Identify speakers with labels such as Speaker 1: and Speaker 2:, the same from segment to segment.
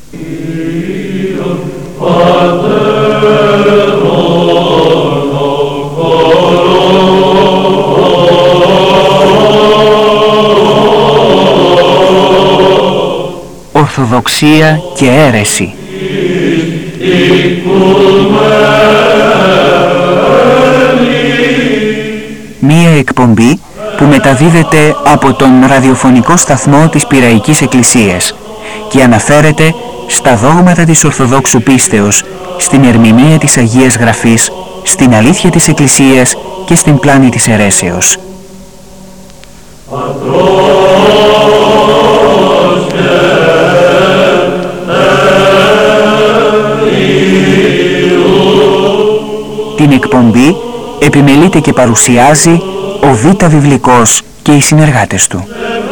Speaker 1: Ορθοδοξία και αίρεση. Μία εκπομπή που μεταδίδεται από τον ραδιοφωνικό σταθμό της Πειραϊκής Εκκλησίας και αναφέρεται στα δόγματα της Ορθοδόξου πίστεως, στην ερμηνεία της Αγίας Γραφής, στην αλήθεια της Εκκλησίας και στην πλάνη της αιρέσεως. Την εκπομπή επιμελείται και παρουσιάζει ο Β' Βιβλικός και οι συνεργάτες του.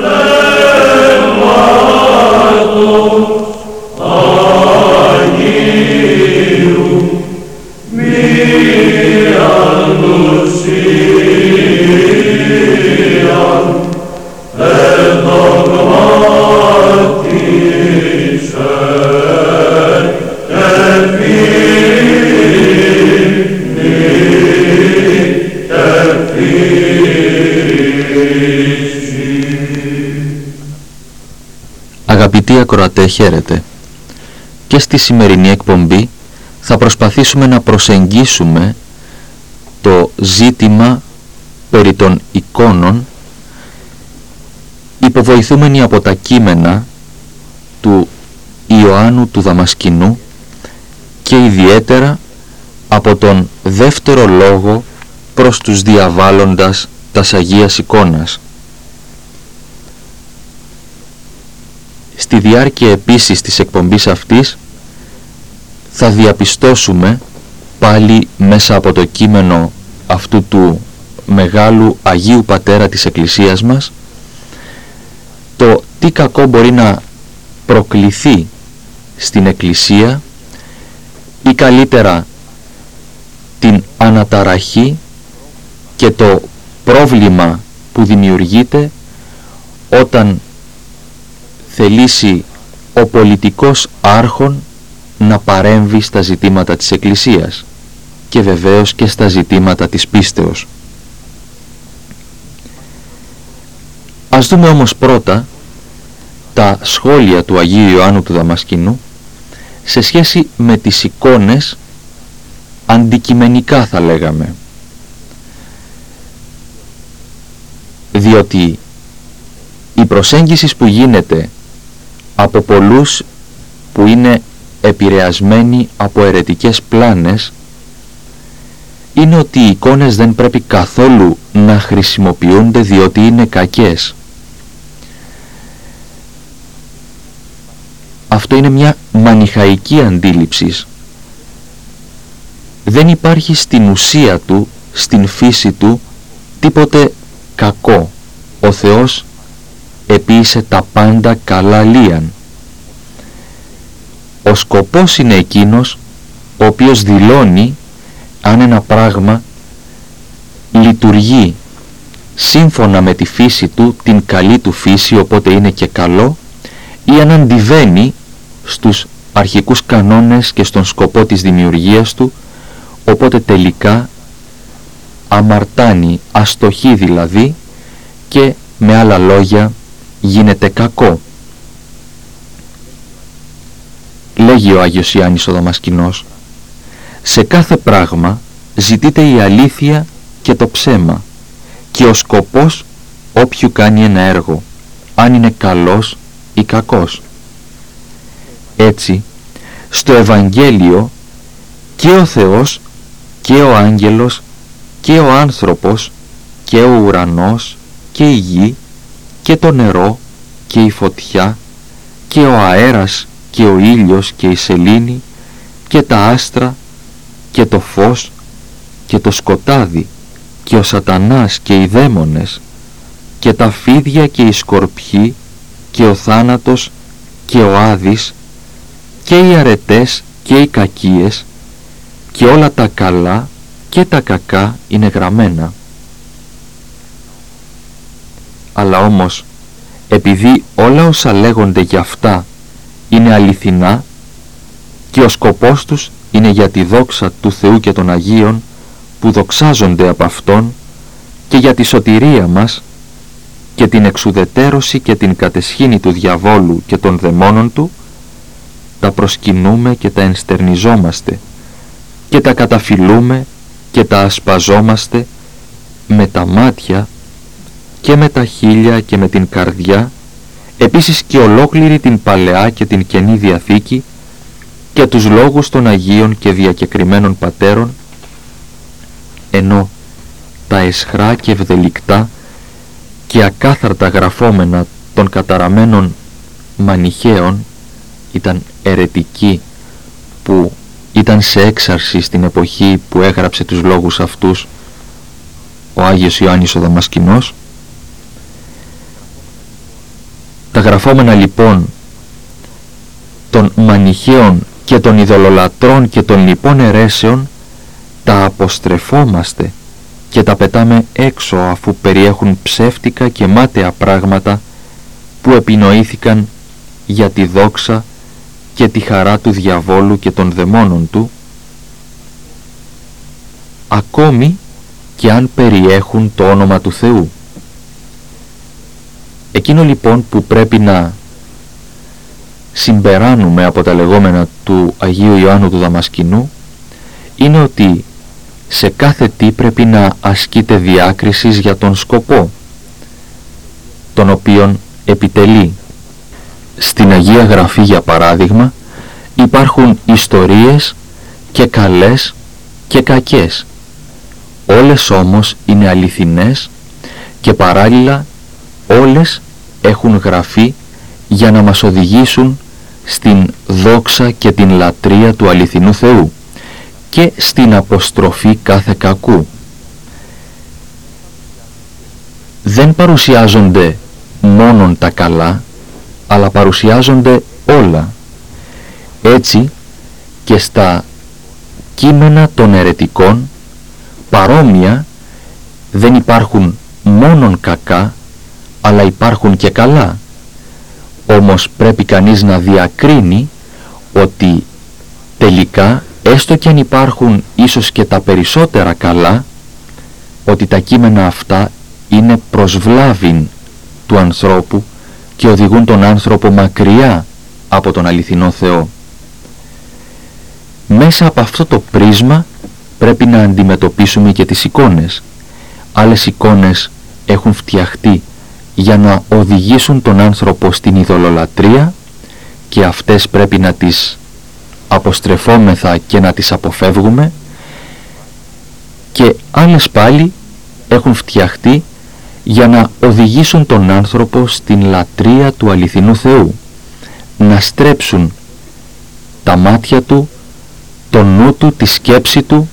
Speaker 2: Αγαπητοί ακροατέ, χαίρετε. Και στη σημερινή εκπομπή θα προσπαθήσουμε να προσεγγίσουμε το ζήτημα περί των εικόνων, υποβοηθούμενοι από τα κείμενα του Ιωάννου του Δαμασκηνού και ιδιαίτερα από τον δεύτερο λόγο προς τους διαβάλλοντας τας Αγίας Εικόνας. Στη διάρκεια επίσης της εκπομπής αυτής θα διαπιστώσουμε πάλι μέσα από το κείμενο αυτού του μεγάλου Αγίου Πατέρα της Εκκλησίας μας το τι κακό μπορεί να προκληθεί στην Εκκλησία ή καλύτερα την αναταραχή και το πρόβλημα που δημιουργείται όταν θελήσει ο πολιτικός άρχον να παρέμβει στα ζητήματα της Εκκλησίας και βεβαίως και στα ζητήματα της πίστεως. Ας δούμε όμως πρώτα τα σχόλια του Αγίου Ιωάννου του Δαμασκηνού σε σχέση με τις εικόνες αντικειμενικά, θα λέγαμε, διότι η προσέγγιση που γίνεται από πολλούς που είναι επηρεασμένοι από αιρετικές πλάνες είναι ότι οι εικόνες δεν πρέπει καθόλου να χρησιμοποιούνται διότι είναι κακές. Αυτό είναι μια μανιχαϊκή αντίληψη. Δεν υπάρχει στην ουσία του, στην φύση του, τίποτε κακό. Ο Θεός επίησε τα πάντα καλά λίαν. Ο σκοπός είναι εκείνος ο οποίος δηλώνει αν ένα πράγμα λειτουργεί σύμφωνα με τη φύση του, την καλή του φύση, οπότε είναι και καλό, ή αν αντιβαίνει στους αρχικούς κανόνες και στον σκοπό της δημιουργίας του, οπότε τελικά αμαρτάνει, αστοχεί δηλαδή, και με άλλα λόγια γίνεται κακό. Λέγει ο Άγιος Ιάννης ο Δαμασκηνός, σε κάθε πράγμα ζητείται η αλήθεια και το ψέμα και ο σκοπός όποιου κάνει ένα έργο, αν είναι καλός ή κακός. Έτσι, στο Ευαγγέλιο και ο Θεός και ο άγγελος και ο άνθρωπος και ο ουρανός και η γη και το νερό και η φωτιά και ο αέρας και ο ήλιος και η σελήνη και τα άστρα και το φως και το σκοτάδι και ο σατανάς και οι δαίμονες και τα φίδια και οι σκορπιοί και ο θάνατος και ο Άδης και οι αρετές και οι κακίες και όλα τα καλά και τα κακά είναι γραμμένα. Αλλά όμως επειδή όλα όσα λέγονται για αυτά είναι αληθινά και ο σκοπός τους είναι για τη δόξα του Θεού και των Αγίων που δοξάζονται από Αυτόν και για τη σωτηρία μας και την εξουδετέρωση και την κατεσχήνη του διαβόλου και των δαιμόνων του, τα προσκυνούμε και τα ενστερνιζόμαστε και τα καταφυλούμε και τα ασπαζόμαστε με τα μάτια και με τα χείλια και με την καρδιά, επίσης και ολόκληρη την Παλαιά και την Καινή Διαθήκη και τους λόγους των Αγίων και διακεκριμένων πατέρων, ενώ τα αισχρά και ευδελικτά και ακάθαρτα γραφόμενα των καταραμένων μανιχαίων ήταν αιρετικοί, που ήταν σε έξαρση στην εποχή που έγραψε τους λόγους αυτούς ο Άγιος Ιωάννης ο Δαμασκηνός. Τα γραφόμενα λοιπόν των μανιχαίων και των ειδωλολατρών και των λοιπών αιρέσεων τα αποστρεφόμαστε και τα πετάμε έξω, αφού περιέχουν ψεύτικα και μάταια πράγματα που επινοήθηκαν για τη δόξα και τη χαρά του διαβόλου και των δαιμόνων του, ακόμη και αν περιέχουν το όνομα του Θεού. Εκείνο λοιπόν που πρέπει να συμπεράνουμε από τα λεγόμενα του Αγίου Ιωάννου του Δαμασκηνού είναι ότι σε κάθε τι πρέπει να ασκείται διάκρισης για τον σκοπό τον οποίον επιτελεί. Στην Αγία Γραφή, για παράδειγμα, υπάρχουν ιστορίες και καλές και κακές. Όλες όμως είναι αληθινές και παράλληλα όλες έχουν γραφεί για να μας οδηγήσουν στην δόξα και την λατρεία του αληθινού Θεού και στην αποστροφή κάθε κακού. Δεν παρουσιάζονται μόνον τα καλά, αλλά παρουσιάζονται όλα. Έτσι και στα κείμενα των αιρετικών παρόμοια δεν υπάρχουν μόνον κακά, αλλά υπάρχουν και καλά. Όμως πρέπει κανείς να διακρίνει ότι τελικά, έστω και αν υπάρχουν ίσως και τα περισσότερα καλά, ότι τα κείμενα αυτά είναι προς βλάβην του ανθρώπου και οδηγούν τον άνθρωπο μακριά από τον αληθινό Θεό. Μέσα από αυτό το πρίσμα πρέπει να αντιμετωπίσουμε και τις εικόνες. Άλλες εικόνες έχουν φτιαχτεί για να οδηγήσουν τον άνθρωπο στην ειδωλολατρεία και αυτές πρέπει να τις αποστρεφόμεθα και να τις αποφεύγουμε, και άλλες πάλι έχουν φτιαχτεί για να οδηγήσουν τον άνθρωπο στην λατρεία του αληθινού Θεού, να στρέψουν τα μάτια του, το νου του, τη σκέψη του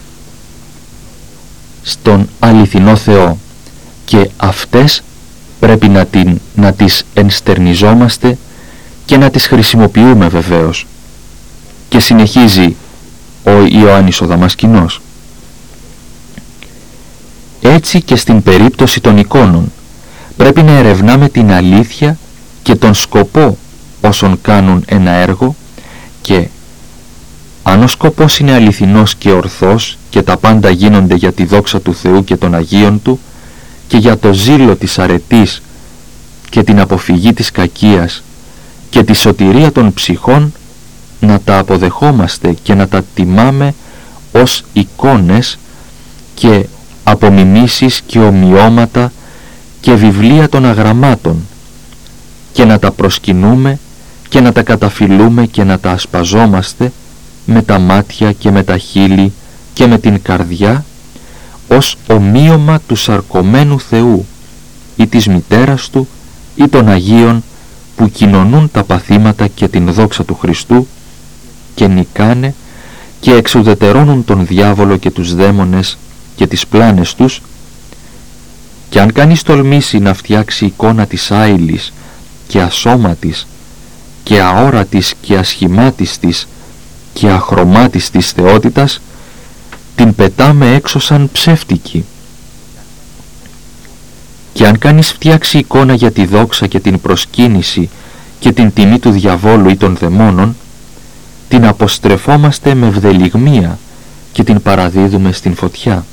Speaker 2: στον αληθινό Θεό, και αυτές πρέπει να τις ενστερνιζόμαστε και να τις χρησιμοποιούμε βεβαίως. Και συνεχίζει ο Ιωάννης ο Δαμασκηνός. Έτσι και στην περίπτωση των εικόνων πρέπει να ερευνάμε την αλήθεια και τον σκοπό όσων κάνουν ένα έργο, και αν ο σκοπός είναι αληθινός και ορθός και τα πάντα γίνονται για τη δόξα του Θεού και των Αγίων Του και για το ζήλο της αρετής και την αποφυγή της κακίας και τη σωτηρία των ψυχών, να τα αποδεχόμαστε και να τα τιμάμε ως εικόνες και απομιμήσεις και ομοιώματα και βιβλία των αγραμμάτων, και να τα προσκυνούμε και να τα καταφυλούμε και να τα ασπαζόμαστε με τα μάτια και με τα χείλη και με την καρδιά ως ομοίωμα του σαρκωμένου Θεού ή της μητέρας Του ή των Αγίων που κοινωνούν τα παθήματα και την δόξα του Χριστού και νικάνε και εξουδετερώνουν τον διάβολο και τους δαίμονες και τις πλάνες τους. Και αν κανείς τολμήσει να φτιάξει εικόνα της άειλης και ασώματης και αόρατης και ασχημάτιστης και αχρωμάτιστης θεότητας, την πετάμε έξω σαν ψεύτικη. Και αν κανείς φτιάξει εικόνα για τη δόξα και την προσκύνηση και την τιμή του διαβόλου ή των δαιμόνων, την αποστρεφόμαστε με ευδελιγμία και την παραδίδουμε στην φωτιά.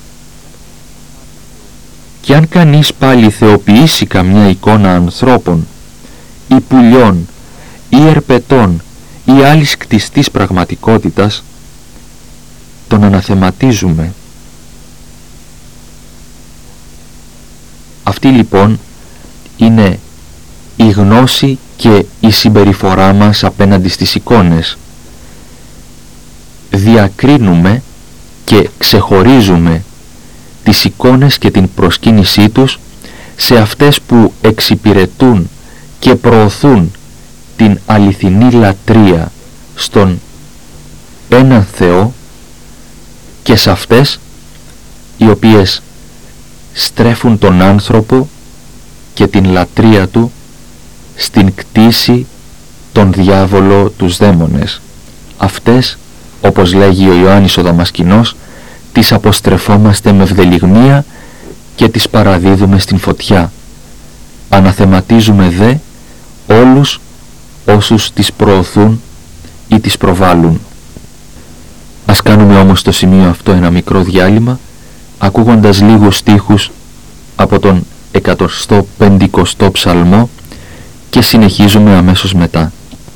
Speaker 2: Κι αν κανείς πάλι θεοποιήσει καμιά εικόνα ανθρώπων ή πουλιών ή ερπετών ή άλλης κτιστής πραγματικότητας, τον αναθεματίζουμε. Αυτή λοιπόν είναι η γνώση και η συμπεριφορά μας απέναντι στις εικόνες. Διακρίνουμε και ξεχωρίζουμε τις εικόνες και την προσκύνησή τους σε αυτές που εξυπηρετούν και προωθούν την αληθινή λατρεία στον έναν Θεό και σε αυτές οι οποίες στρέφουν τον άνθρωπο και την λατρεία του στην κτήση τον διάβολο, τους δαίμονες. Αυτές, όπως λέγει ο Ιωάννης ο Δαμασκηνός, τις αποστρεφόμαστε με ευδελιγμία και τις παραδίδουμε στην φωτιά. Αναθεματίζουμε δε όλους όσους τις προωθούν ή τις προβάλλουν. Ας κάνουμε όμως στο σημείο αυτό ένα μικρό διάλειμμα, ακούγοντας λίγους στίχους από τον 150ο ψαλμό και συνεχίζουμε αμέσως μετά.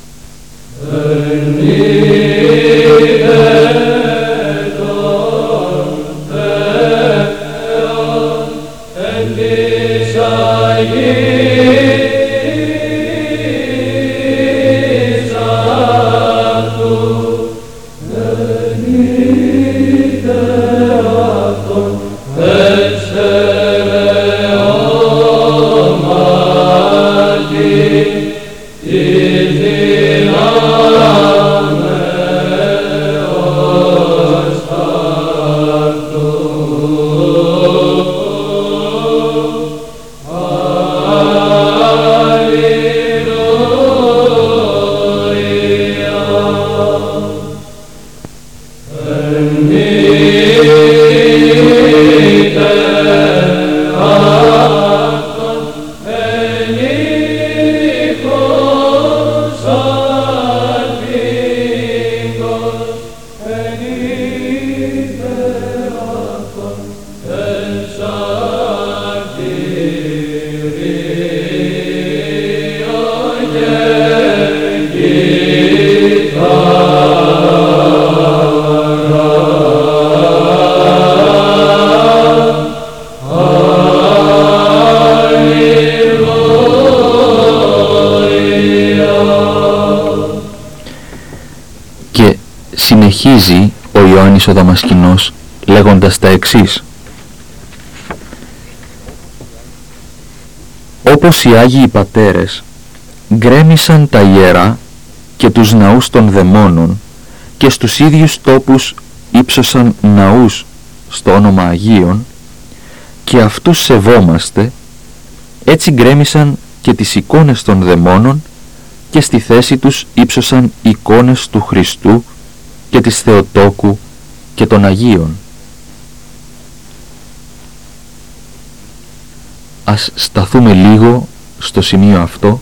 Speaker 2: Συνεχίζει ο Ιωάννης ο Δαμασκηνός λέγοντας τα εξής: όπως οι Άγιοι Πατέρες γκρέμισαν τα ιερά και τους ναούς των δαιμόνων και στους ίδιους τόπους ύψωσαν ναούς στο όνομα Αγίων και αυτούς σεβόμαστε, έτσι γκρέμισαν και τις εικόνες των δαιμόνων και στη θέση τους ύψωσαν εικόνες του Χριστού και της Θεοτόκου και των Αγίων. Ας σταθούμε λίγο στο σημείο αυτό,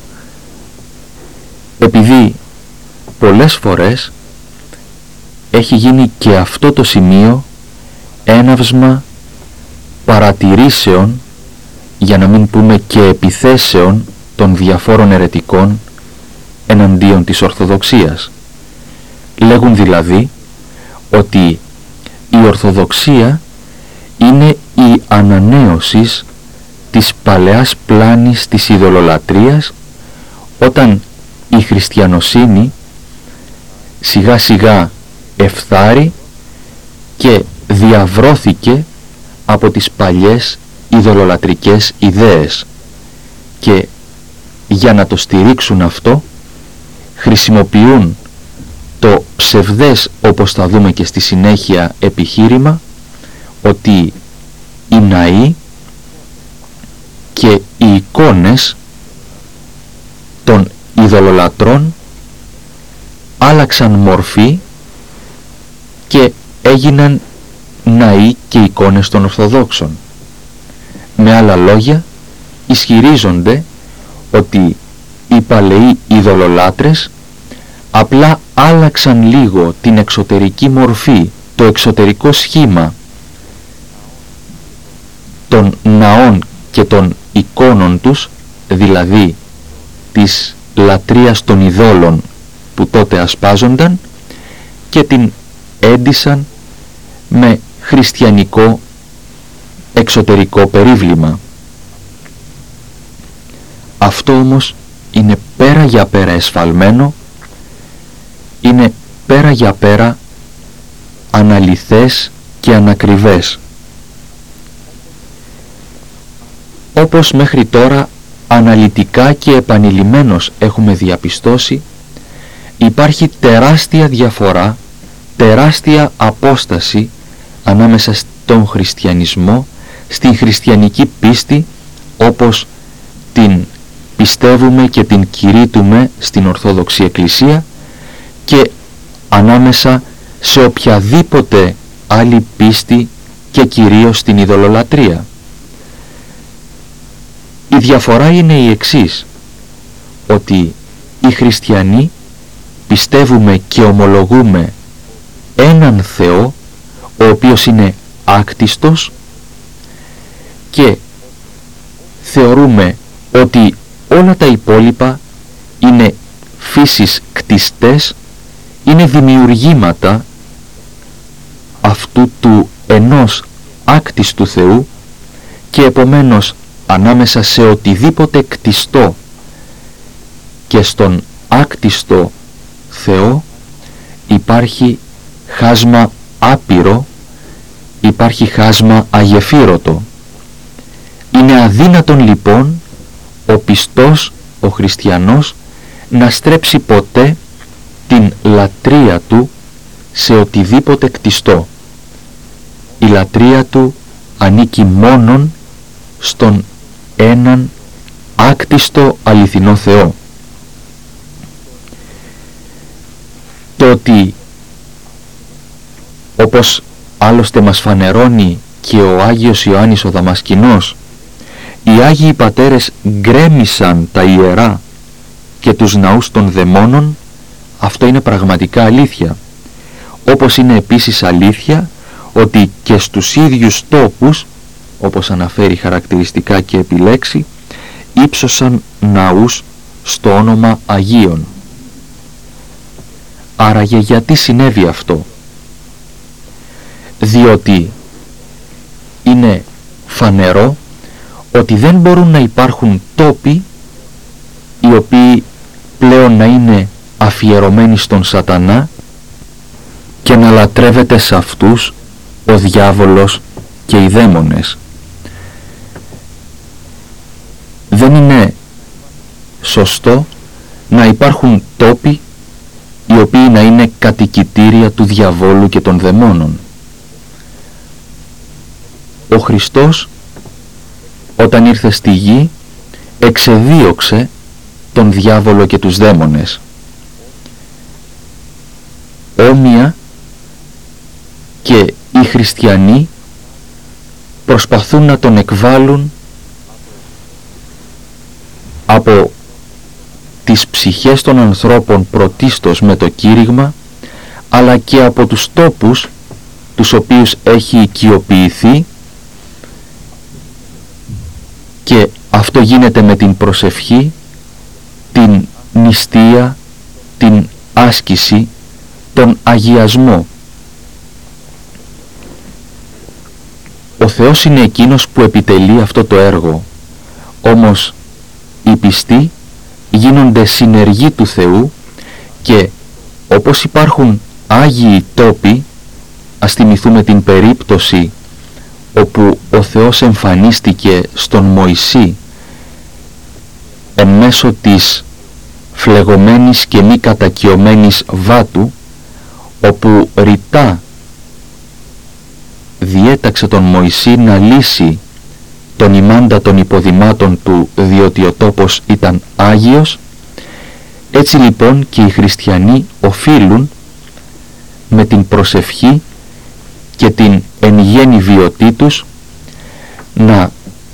Speaker 2: επειδή πολλές φορές έχει γίνει και αυτό το σημείο έναυσμα παρατηρήσεων, για να μην πούμε και επιθέσεων των διαφόρων αιρετικών εναντίον της Ορθοδοξίας. Λέγουν δηλαδή ότι η Ορθοδοξία είναι η ανανέωση της παλαιάς πλάνης της ειδωλολατρίας, όταν η χριστιανοσύνη σιγά σιγά εφθάρει και διαβρώθηκε από τις παλιές ειδωλολατρικές ιδέες, και για να το στηρίξουν αυτό χρησιμοποιούν το ψευδές, όπως θα δούμε και στη συνέχεια, επιχείρημα ότι οι ναοί και οι εικόνες των ειδωλολατρών άλλαξαν μορφή και έγιναν ναοί και εικόνες των Ορθοδόξων. Με άλλα λόγια, ισχυρίζονται ότι οι παλαιοί ειδωλολάτρες απλά άλλαξαν λίγο την εξωτερική μορφή, το εξωτερικό σχήμα των ναών και των εικόνων τους, δηλαδή της λατρείας των ειδόλων που τότε ασπάζονταν, και την έντυσαν με χριστιανικό εξωτερικό περίβλημα. Αυτό όμως είναι πέρα για πέρα εσφαλμένο, είναι πέρα για πέρα αναλυθές και ανακριβές. Όπως μέχρι τώρα αναλυτικά και επανειλημμένως έχουμε διαπιστώσει, υπάρχει τεράστια διαφορά, τεράστια απόσταση ανάμεσα στον χριστιανισμό, στην χριστιανική πίστη όπως την πιστεύουμε και την κηρύττουμε στην Ορθόδοξη Εκκλησία, και ανάμεσα σε οποιαδήποτε άλλη πίστη και κυρίως στην ειδωλολατρία. Η διαφορά είναι η εξής, ότι οι χριστιανοί πιστεύουμε και ομολογούμε έναν Θεό, ο οποίος είναι άκτιστος, και θεωρούμε ότι όλα τα υπόλοιπα είναι φύσης κτιστές, είναι δημιουργήματα αυτού του ενός άκτιστου Θεού, και επομένως ανάμεσα σε οτιδήποτε κτιστό και στον άκτιστο Θεό υπάρχει χάσμα άπειρο, υπάρχει χάσμα αγεφύρωτο. Είναι αδύνατον λοιπόν ο πιστός, ο χριστιανός, να στρέψει ποτέ την λατρεία του σε οτιδήποτε κτιστό. Η λατρεία του ανήκει μόνον στον έναν άκτιστο αληθινό Θεό. Το ότι, όπως άλλωστε μας φανερώνει και ο Άγιος Ιωάννης ο Δαμασκηνός, οι Άγιοι Πατέρες γκρέμισαν τα ιερά και τους ναούς των δαιμόνων, αυτό είναι πραγματικά αλήθεια. Όπως είναι επίσης αλήθεια ότι και στους ίδιους τόπους, όπως αναφέρει χαρακτηριστικά και επιλέξει, ύψωσαν ναούς στο όνομα Αγίων. Άραγε γιατί συνέβη αυτό? Διότι είναι φανερό ότι δεν μπορούν να υπάρχουν τόποι οι οποίοι πλέον να είναι αφιερωμένοι στον σατανά και να λατρεύεται σε αυτούς ο διάβολος και οι δαίμονες. Δεν είναι σωστό να υπάρχουν τόποι οι οποίοι να είναι κατοικητήρια του διαβόλου και των δαιμόνων. Ο Χριστός, όταν ήρθε στη γη, εξεδίωξε τον διάβολο και τους δαίμονες. Όμοια και οι χριστιανοί προσπαθούν να τον εκβάλουν από τις ψυχές των ανθρώπων πρωτίστως με το κήρυγμα, αλλά και από τους τόπους τους οποίους έχει οικειοποιηθεί, και αυτό γίνεται με την προσευχή, την νηστεία, την άσκηση, τον αγιασμό. Ο Θεός είναι εκείνος που επιτελεί αυτό το έργο, όμως οι πιστοί γίνονται συνεργοί του Θεού, και όπως υπάρχουν άγιοι τόποι, ας θυμηθούμε την περίπτωση όπου ο Θεός εμφανίστηκε στον Μωυσή εν μέσω της φλεγωμένης και μη κατακιωμένης βάτου, όπου ρητά διέταξε τον Μωυσή να λύσει τον ημάντα των υποδημάτων του, διότι ο τόπος ήταν άγιος. Έτσι λοιπόν και οι χριστιανοί οφείλουν με την προσευχή και την εν γέννη βιωτή τους να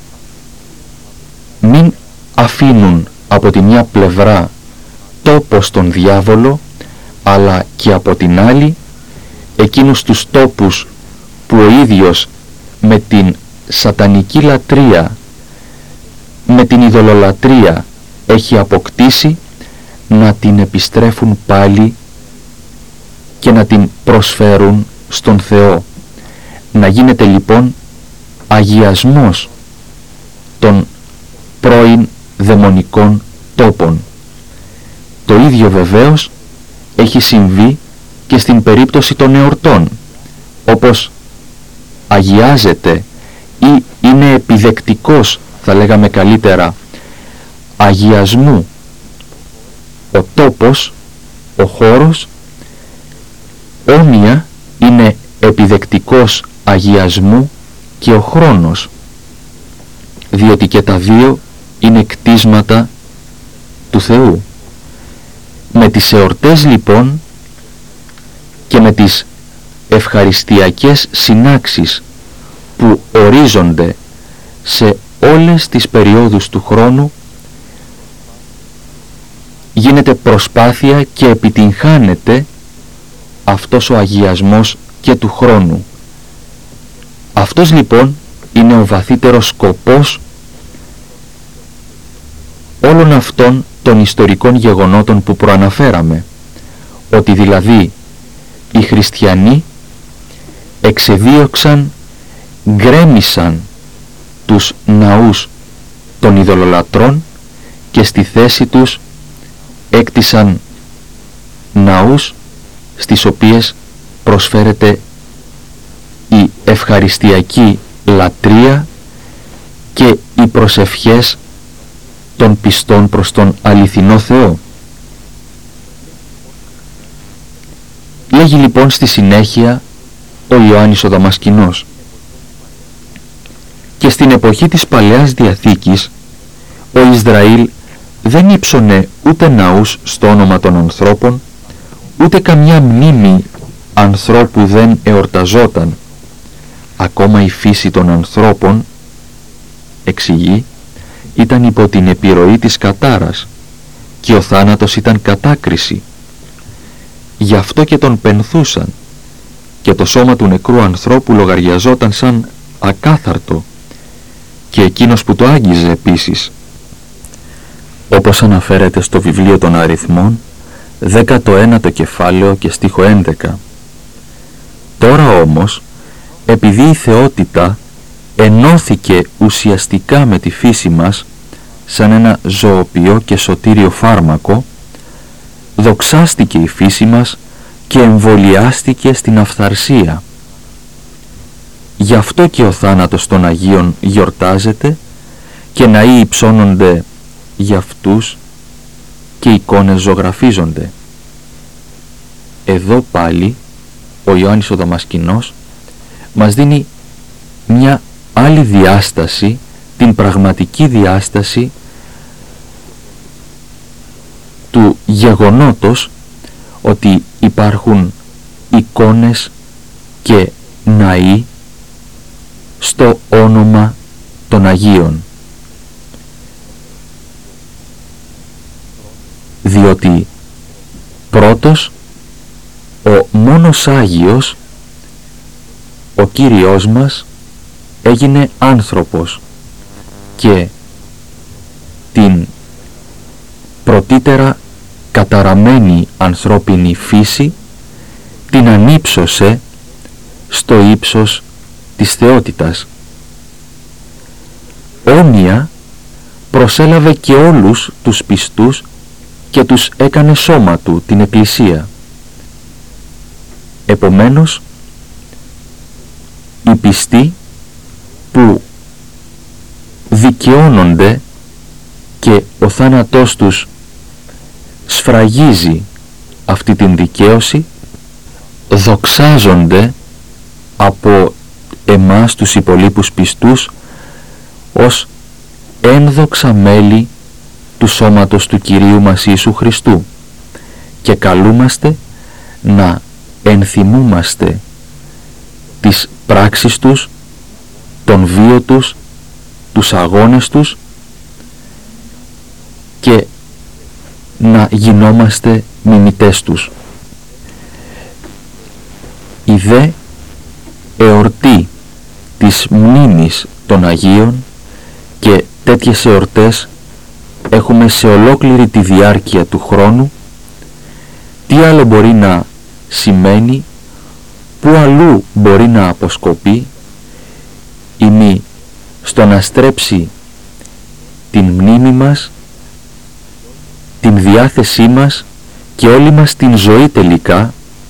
Speaker 2: μην αφήνουν από τη μια πλευρά τόπο στον διάβολο, αλλά και από την άλλη εκείνους τους τόπους που ο ίδιος με την σατανική λατρεία, με την ειδωλολατρεία έχει αποκτήσει, να την επιστρέφουν πάλι και να την προσφέρουν στον Θεό. Να γίνεται λοιπόν αγιασμός των πρώην δαιμονικών τόπων. Το ίδιο βεβαίως έχει συμβεί και στην περίπτωση των εορτών, όπως αγιάζεται ή είναι επιδεκτικός, θα λέγαμε καλύτερα, αγιασμού ο τόπος, ο χώρος, όμοια είναι επιδεκτικός αγιασμού και ο χρόνος, διότι και τα δύο είναι κτίσματα του Θεού. Με τις εορτές λοιπόν και με τις ευχαριστιακές συνάξεις που ορίζονται σε όλες τις περιόδους του χρόνου, γίνεται προσπάθεια και επιτυγχάνεται αυτός ο αγιασμός και του χρόνου. Αυτός λοιπόν είναι ο βαθύτερος σκοπός όλων αυτών των ιστορικών γεγονότων που προαναφέραμε, ότι δηλαδή οι χριστιανοί εξεδίωξαν, γκρέμισαν τους ναούς των ειδωλολατρών και στη θέση τους έκτισαν ναούς στις οποίες προσφέρεται η ευχαριστιακή λατρεία και οι προσευχές των πιστών προς τον αληθινό Θεό. Λέγει λοιπόν στη συνέχεια ο Ιωάννης ο Δαμασκηνός: «Και στην εποχή της Παλαιάς Διαθήκης ο Ισραήλ δεν ύψωνε ούτε ναούς στο όνομα των ανθρώπων, ούτε καμιά μνήμη ανθρώπου δεν εορταζόταν. Ακόμα η φύση των ανθρώπων, εξηγεί, ήταν υπό την επιρροή της κατάρας και ο θάνατος ήταν κατάκριση. Γι' αυτό και τον πενθούσαν και το σώμα του νεκρού ανθρώπου λογαριαζόταν σαν ακάθαρτο και εκείνος που το άγγιζε επίσης». Όπως αναφέρεται στο βιβλίο των Αριθμών, 19ο κεφάλαιο και στίχο 11. Τώρα όμως, επειδή η θεότητα ενώθηκε ουσιαστικά με τη φύση μας σαν ένα ζωοποιό και σωτήριο φάρμακο, δοξάστηκε η φύση μας και εμβολιάστηκε στην αυθαρσία. Γι' αυτό και ο θάνατος των Αγίων γιορτάζεται και ναοί υψώνονται για αυτούς και εικόνες ζωγραφίζονται. Εδώ πάλι ο Ιωάννης ο Δαμασκηνός μας δίνει μια άλλη διάσταση, την πραγματική διάσταση του γεγονότος ότι υπάρχουν εικόνες και ναοί στο όνομα των Αγίων. Διότι πρώτος ο μόνος Άγιος, ο Κύριος μας, έγινε άνθρωπος και την πρωτήτερα καταραμένη ανθρώπινη φύση την ανύψωσε στο ύψος της θεότητας. Όμοια προσέλαβε και όλους τους πιστούς και τους έκανε σώμα του, την Εκκλησία. Επομένως, οι πιστοί που δικαιώνονται και ο θάνατός τους σφραγίζει αυτή την δικαίωση, δοξάζονται από εμάς τους υπολείπους πιστούς ως ένδοξα μέλη του σώματος του Κυρίου μας Ιησού Χριστού και καλούμαστε να ενθυμούμαστε τις πράξεις τους, τον βίο τους, τους αγώνες τους και να γινόμαστε μιμητές τους. Η δε εορτή της μνήμης των Αγίων, και τέτοιες εορτές έχουμε σε ολόκληρη τη διάρκεια του χρόνου, τι άλλο μπορεί να σημαίνει, πού αλλού μπορεί να αποσκοπεί, ημί στο να στρέψει την μνήμη μας, την διάθεσή μας και όλη μας την ζωή τελικά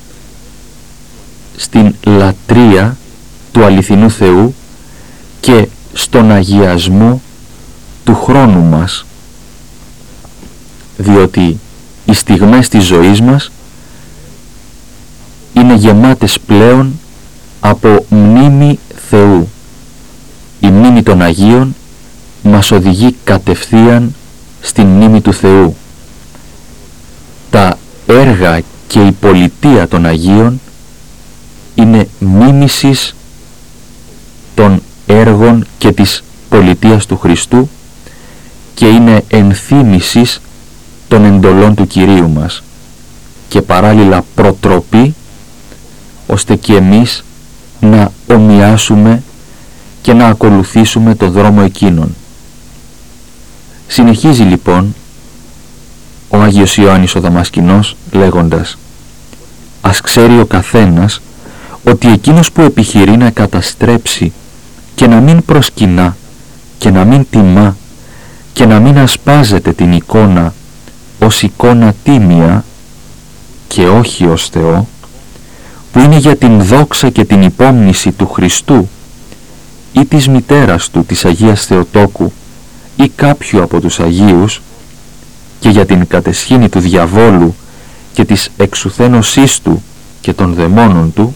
Speaker 2: στην λατρεία του αληθινού Θεού και στον αγιασμό του χρόνου μας, διότι οι στιγμές της ζωής μας είναι γεμάτες πλέον από μνήμη Θεού. Η μνήμη των Αγίων μας οδηγεί κατευθείαν στην μνήμη του Θεού. Τα έργα και η πολιτεία των Αγίων είναι μίμησης των έργων και της πολιτείας του Χριστού και είναι ενθύμησης των εντολών του Κυρίου μας και παράλληλα προτροπή ώστε και εμείς να ομοιάσουμε και να ακολουθήσουμε το δρόμο εκείνον. Συνεχίζει λοιπόν ο Άγιος Ιωάννης ο Δαμασκηνός λέγοντας: «Ας ξέρει ο καθένας ότι εκείνος που επιχειρεί να καταστρέψει και να μην προσκυνά και να μην τιμά και να μην ασπάζεται την εικόνα ως εικόνα τίμια και όχι ως Θεό, που είναι για την δόξα και την υπόμνηση του Χριστού ή της μητέρας του, της Αγίας Θεοτόκου, ή κάποιου από τους Αγίους, και για την κατεσχήνη του διαβόλου και της εξουθένωσής του και των δαιμόνων του,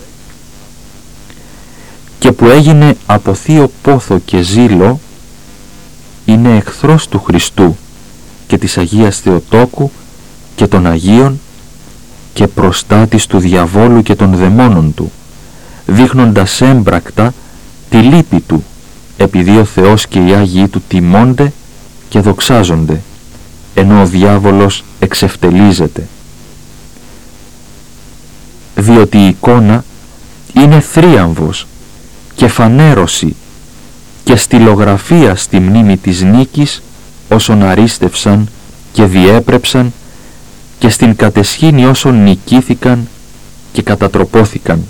Speaker 2: και που έγινε από θείο πόθο και ζήλο, είναι εχθρός του Χριστού και της Αγίας Θεοτόκου και των Αγίων και προστάτης του διαβόλου και των δαιμόνων του, δείχνοντας έμπρακτα τη λύπη του, επειδή ο Θεός και οι Άγιοι του τιμώνται και δοξάζονται, ενώ ο διάβολος εξευτελίζεται. Διότι η εικόνα είναι θρίαμβος και φανέρωση και στυλογραφία στη μνήμη της νίκης όσων αρίστευσαν και διέπρεψαν και στην κατεσχήνη όσων νικήθηκαν και κατατροπώθηκαν.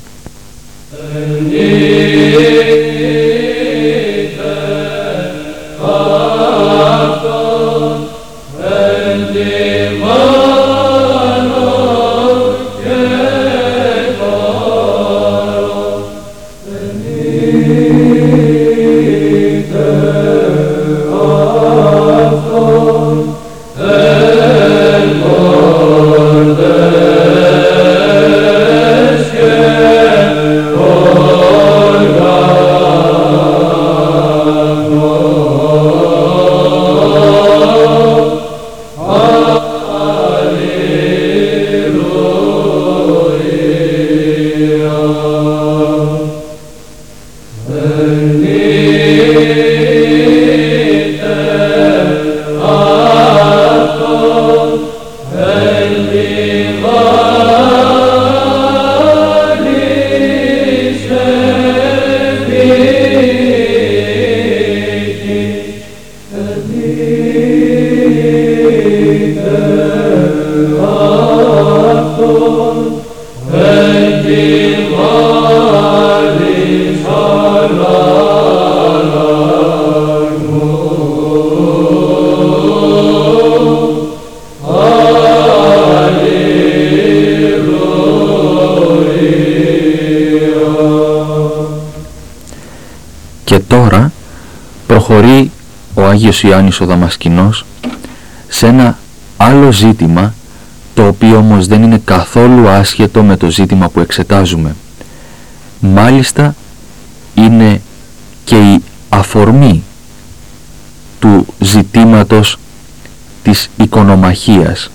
Speaker 2: Προχωρεί ο Άγιος Ιωάννης ο Δαμασκηνός σε ένα άλλο ζήτημα, το οποίο όμως δεν είναι καθόλου άσχετο με το ζήτημα που εξετάζουμε. Μάλιστα είναι και η αφορμή του ζητήματος της οικονομαχίας.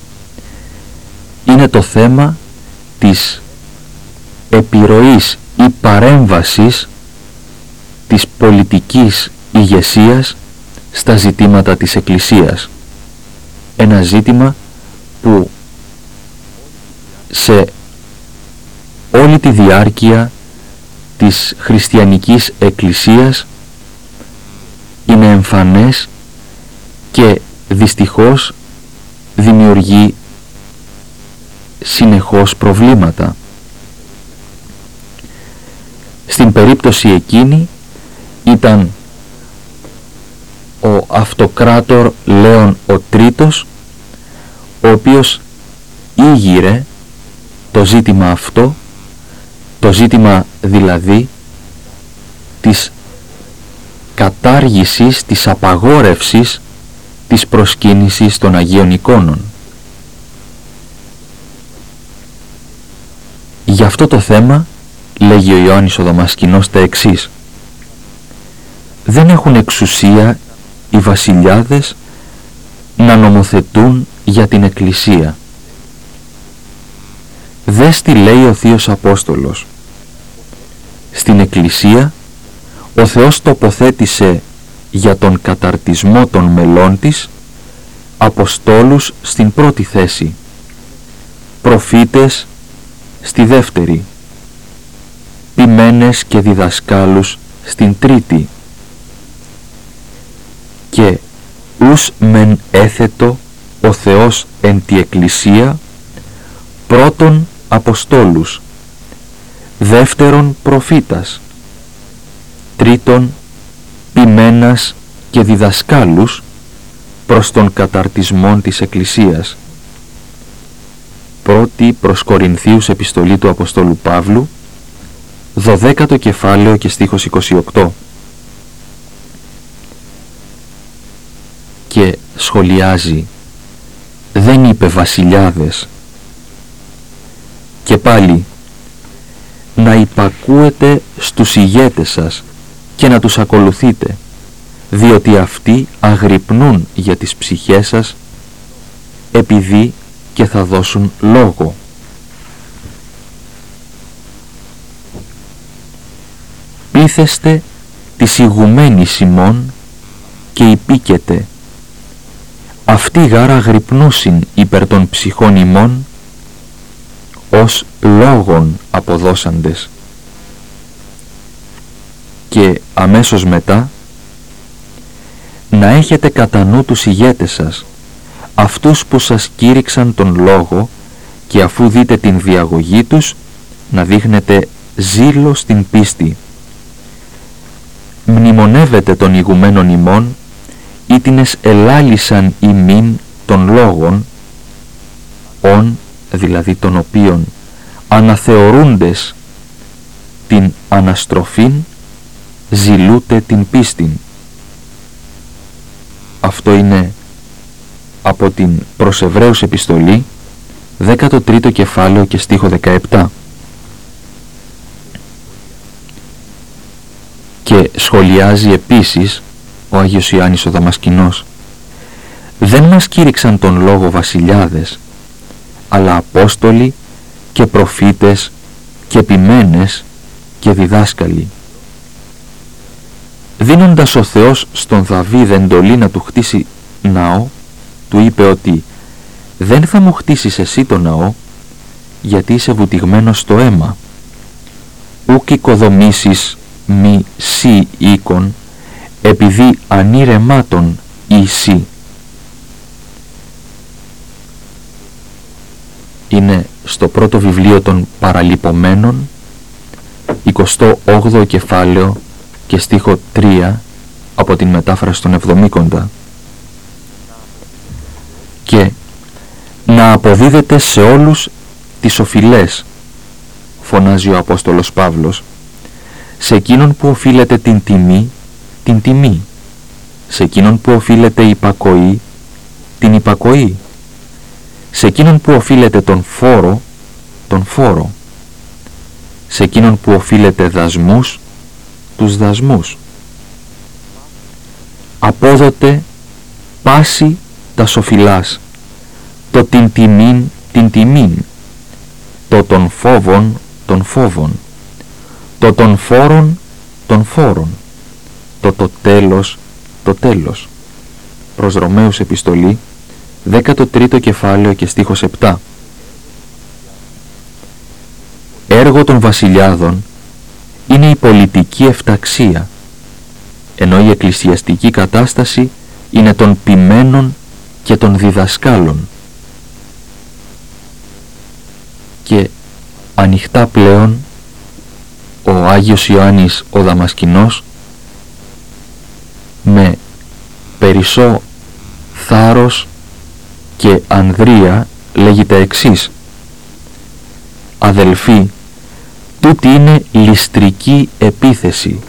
Speaker 2: Είναι το θέμα της επιρροής ή παρέμβασης της πολιτικής ηγεσίας στα ζητήματα της Εκκλησίας. Ένα ζήτημα που σε όλη τη διάρκεια της χριστιανικής εκκλησίας είναι εμφανές και δυστυχώς δημιουργεί συνεχώς προβλήματα. Στην περίπτωση εκείνη ήταν ο αυτοκράτορ Λέων ο Τρίτος, ο οποίος ήγηρε το ζήτημα αυτό, το ζήτημα δηλαδή της κατάργησης, της απαγόρευσης της προσκύνησης των Αγίων Εικόνων. Για αυτό το θέμα λέγει ο Ιωάννης ο Δαμασκηνός τα εξής: «Δεν έχουν εξουσία οι βασιλιάδες να νομοθετούν για την Εκκλησία». Δες τι λέει ο Θείος Απόστολος: «Στην Εκκλησία ο Θεός τοποθέτησε για τον καταρτισμό των μελών της αποστόλους στην πρώτη θέση, προφήτες στη δεύτερη, ποιμένες και διδασκάλους στην τρίτη, και ους μεν έθετο ο Θεός εν τη Εκκλησία πρώτον αποστόλους, δεύτερον προφήτας, τρίτον ποιμένας και διδασκάλους προς τον καταρτισμό της Εκκλησίας». Πρώτη προς Κορινθίους επιστολή του Αποστόλου Παύλου, 12ο κεφάλαιο και στίχος 28. Και σχολιάζει: «Δεν είπε βασιλιάδες». Και πάλι: «Να υπακούετε στους ηγέτες σας και να τους ακολουθείτε, διότι αυτοί αγρυπνούν για τις ψυχές σας, επειδή και θα δώσουν λόγο». «Πείθεστε της ηγουμένης ημών και υπήκετε, αυτοί γάρα αγρυπνούσιν υπέρ των ψυχών ημών, ως λόγων αποδώσαντες». Και αμέσως μετά: «Να έχετε κατά νου τους ηγέτες σας, αυτούς που σας κήρυξαν τον λόγο, και αφού δείτε την διαγωγή τους, να δείχνετε ζήλο στην πίστη. Μνημονεύετε των ηγουμένων ημών, ήτινες ελάλησαν ημίν των λόγων, ον, δηλαδή των οποίων αναθεωρούντες την αναστροφήν, ζηλούτε την πίστην». Αυτό είναι από την προς Εβραίους επιστολή, 13ο κεφάλαιο και στίχο 17. Και σχολιάζει επίσης ο Άγιος Ιωάννης ο Δαμασκηνός: «Δεν μας κήρυξαν τον λόγο βασιλιάδες, αλλά απόστολοι και προφήτες και ποιμένες και διδάσκαλοι». Δίνοντας ο Θεός στον Δαβίδ εντολή να του χτίσει ναό, του είπε ότι «Δεν θα μου χτίσεις εσύ το ναό, γιατί είσαι βουτυγμένος στο αίμα. Ούκ οικοδομήσεις μη σύ οίκον, επειδή ανήρεμάτων εσύ». Είναι στο πρώτο βιβλίο των Παραλυπωμένων, 28ο κεφάλαιο και στίχο 3 από την μετάφραση των Εβδομήκοντα. Και «να αποδίδεται σε όλους τις οφειλές», φωνάζει ο Απόστολος Παύλος, «σε εκείνον που οφείλεται την τιμή, την τιμή, σε εκείνον που οφείλεται υπακοή, την υπακοή, σε εκείνον που οφείλεται τον φόρο, τον φόρο, σε εκείνον που οφείλεται δασμούς, τους δασμούς. Απόδοτε πάση τα σοφιλάς, το την τιμήν, την τιμήν, το των φόβων, των φόβων, το των φόρων, των φόρων, το τέλος, το τέλος». Προς Ρωμαίους επιστολή, 13ο κεφάλαιο και στίχος 7. έργο των βασιλιάδων είναι η πολιτική ευταξία, ενώ η εκκλησιαστική κατάσταση είναι των ποιμένων και των διδασκάλων. Και ανοιχτά πλέον ο Άγιος Ιωάννης ο Δαμασκηνός με περισσό θάρρος και ανδρεία λέγει τα εξής: «Αδελφοί, τούτη είναι ληστρική επίθεση.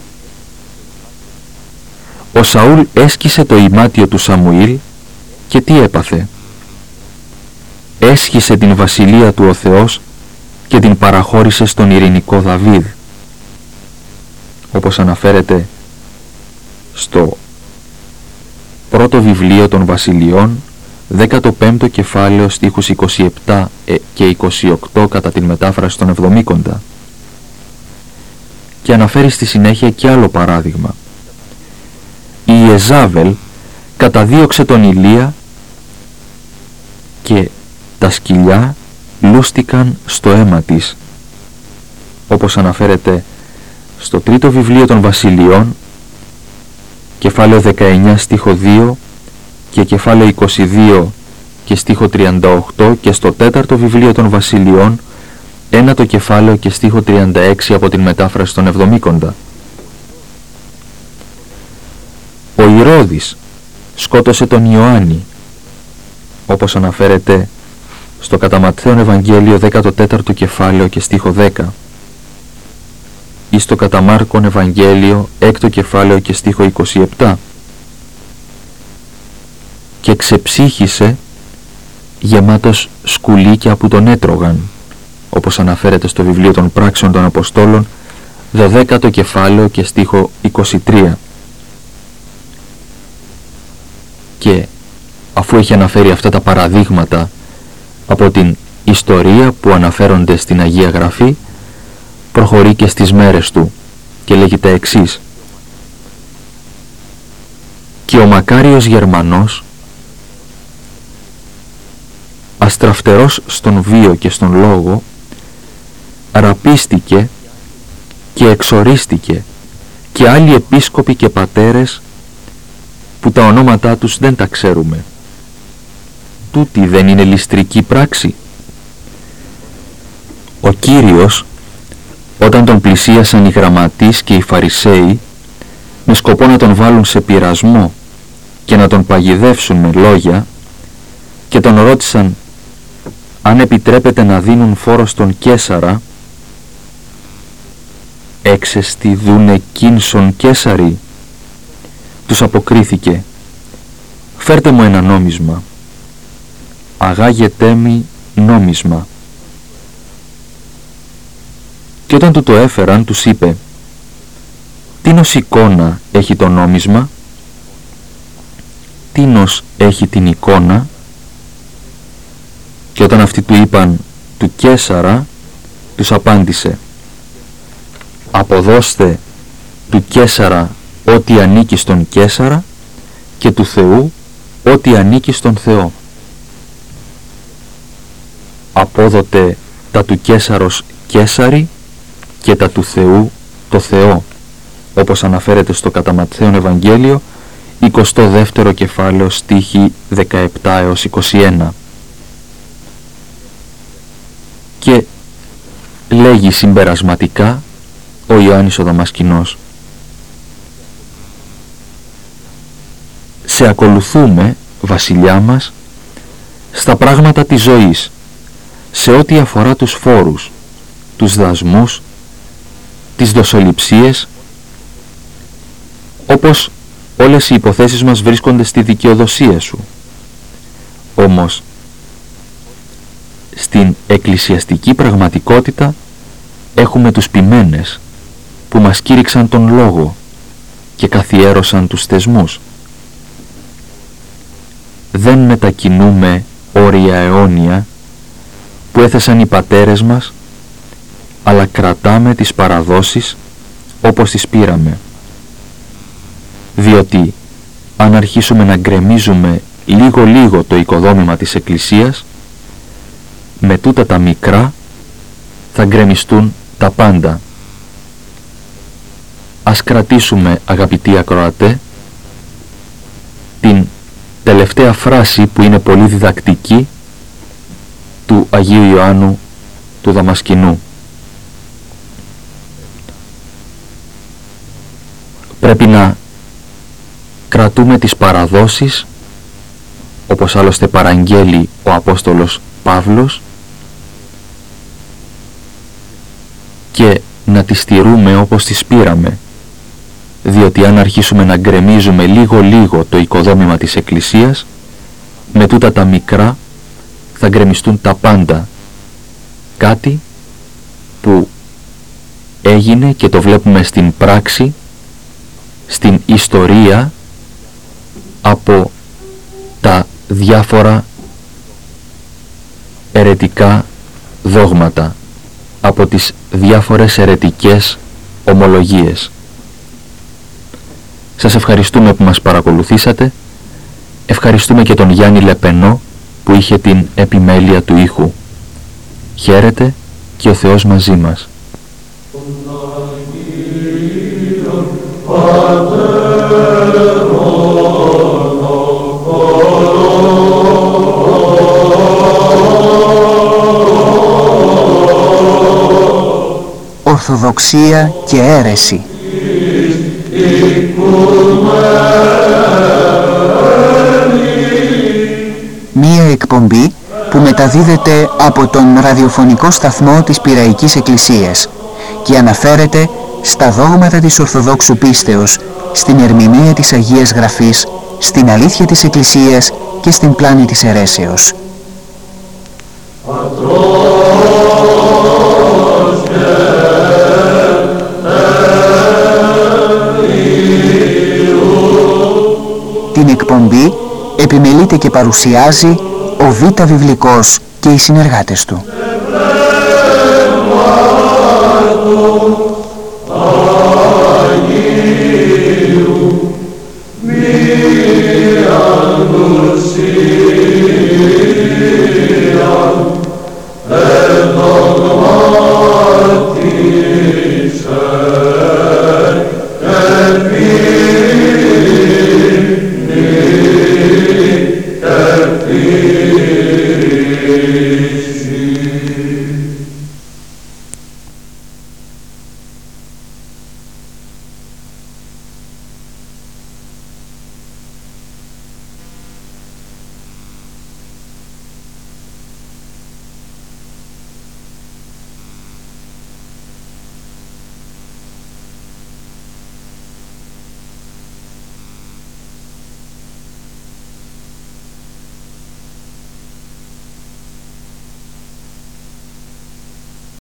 Speaker 2: Ο Σαούλ έσκησε το ημάτιο του Σαμουήλ και τι έπαθε? Έσχισε την βασιλεία του ο Θεός και την παραχώρησε στον ειρηνικό Δαβίδ», όπως αναφέρεται στο πρώτο βιβλίο των Βασιλειών, 15ο κεφάλαιο, στίχους 27 και 28 κατά την μετάφραση των Εβδομήκοντα. Και αναφέρει στη συνέχεια και άλλο παράδειγμα. Η Ιεζάβελ καταδίωξε τον Ηλία και τα σκυλιά λούστηκαν στο αίμα της, όπως αναφέρεται στο τρίτο βιβλίο των Βασιλειών, κεφάλαιο 19 στίχο 2 και κεφάλαιο 22 και στίχο 38, και στο τέταρτο βιβλίο των Βασιλειών, ένατο κεφάλαιο και στίχο 36 από την μετάφραση των Εβδομήκοντα. Ο Ηρώδης σκότωσε τον Ιωάννη, όπως αναφέρεται στο κατά Ματθαίον Ευαγγέλιο 14ο κεφάλαιο και στίχο 10, ή στο κατά Μάρκον Ευαγγέλιο 6ο κεφάλαιο και στίχο 27, και ξεψύχησε γεμάτος σκουλίκια που τον έτρωγαν, όπως αναφέρεται στο βιβλίο των Πράξεων των Αποστόλων 12ο κεφάλαιο και στίχο 23. Και αφού έχει αναφέρει αυτά τα παραδείγματα από την ιστορία που αναφέρονται στην Αγία Γραφή, προχωρεί και στις μέρες του και λέγει τα εξής: «Και ο μακάριος Γερμανός, αστραφτερός στον βίο και στον λόγο, ραπίστηκε και εξορίστηκε, και άλλοι επίσκοποι και πατέρες που τα ονόματά τους δεν τα ξέρουμε. Τούτη δεν είναι ληστρική πράξη?» Ο Κύριος, όταν τον πλησίασαν οι γραμματείς και οι Φαρισαίοι με σκοπό να τον βάλουν σε πειρασμό και να τον παγιδεύσουν με λόγια, και τον ρώτησαν αν επιτρέπεται να δίνουν φόρο στον Καίσαρα, «Έξεστι δούνε κίνσον Καίσαρι», τους αποκρίθηκε: «Φέρτε μου ένα νόμισμα». «Αγάγετέ μη νόμισμα». Και όταν του το έφεραν, τους είπε: «Τίνος εικόνα έχει το νόμισμα?» «Τίνος έχει την εικόνα?» Και όταν αυτοί του είπαν «του Καίσαρα», τους απάντησε: «Αποδώστε του Καίσαρα ό,τι ανήκει στον Καίσαρα και του Θεού ό,τι ανήκει στον Θεό». «Απόδοτε τα του Καίσαρος Καίσαρι και τα του Θεού το Θεό», όπως αναφέρεται στο κατά Ματθαίον Ευαγγέλιο 22ο κεφάλαιο στίχοι 17 έως 21. Και λέγει συμπερασματικά ο Ιωάννης ο Δαμασκηνός: «Σε ακολουθούμε, βασιλιά μας, στα πράγματα της ζωής, σε ό,τι αφορά τους φόρους, τους δασμούς, τις δοσοληψίες, όπως όλες οι υποθέσεις μας βρίσκονται στη δικαιοδοσία σου. Όμως, στην εκκλησιαστική πραγματικότητα έχουμε τους ποιμένες που μας κήρυξαν τον λόγο και καθιέρωσαν τους θεσμούς. Δεν μετακινούμε όρια αιώνια που έθεσαν οι πατέρες μας, αλλά κρατάμε τις παραδόσεις όπως τις πήραμε. Διότι αν αρχίσουμε να γκρεμίζουμε λίγο-λίγο το οικοδόμημα της Εκκλησίας, με τούτα τα μικρά θα γκρεμιστούν τα πάντα. Ας κρατήσουμε, αγαπητοί ακροατέ, την τελευταία φράση που είναι πολύ διδακτική του Αγίου Ιωάννου του Δαμασκηνού. Πρέπει να κρατούμε τις παραδόσεις, όπως άλλωστε παραγγέλει ο Απόστολος Παύλος, και να τις τηρούμε όπως τις πήραμε, διότι αν αρχίσουμε να γκρεμίζουμε λίγο-λίγο το οικοδόμημα της Εκκλησίας, με τούτα τα μικρά θα γκρεμιστούν τα πάντα, κάτι που έγινε και το βλέπουμε στην πράξη, στην ιστορία, από τα διάφορα αιρετικά δόγματα, από τις διάφορες αιρετικές ομολογίες. Σας ευχαριστούμε που μας παρακολουθήσατε. Ευχαριστούμε και τον Γιάννη Λεπενό που είχε την επιμέλεια του ήχου. Χαίρετε και ο Θεός μαζί μας.
Speaker 1: Ορθοδοξία και αίρεση. Μία εκπομπή που μεταδίδεται από τον ραδιοφωνικό σταθμό της Πειραϊκής Εκκλησίας και αναφέρεται στα δόγματα της Ορθοδόξου πίστεως, στην ερμηνεία της Αγίας Γραφής, στην αλήθεια της Εκκλησίας και στην πλάνη της αιρέσεως. Την εκπομπή επιμελείται και παρουσιάζει ο Β' Βιβλικός και οι συνεργάτες του.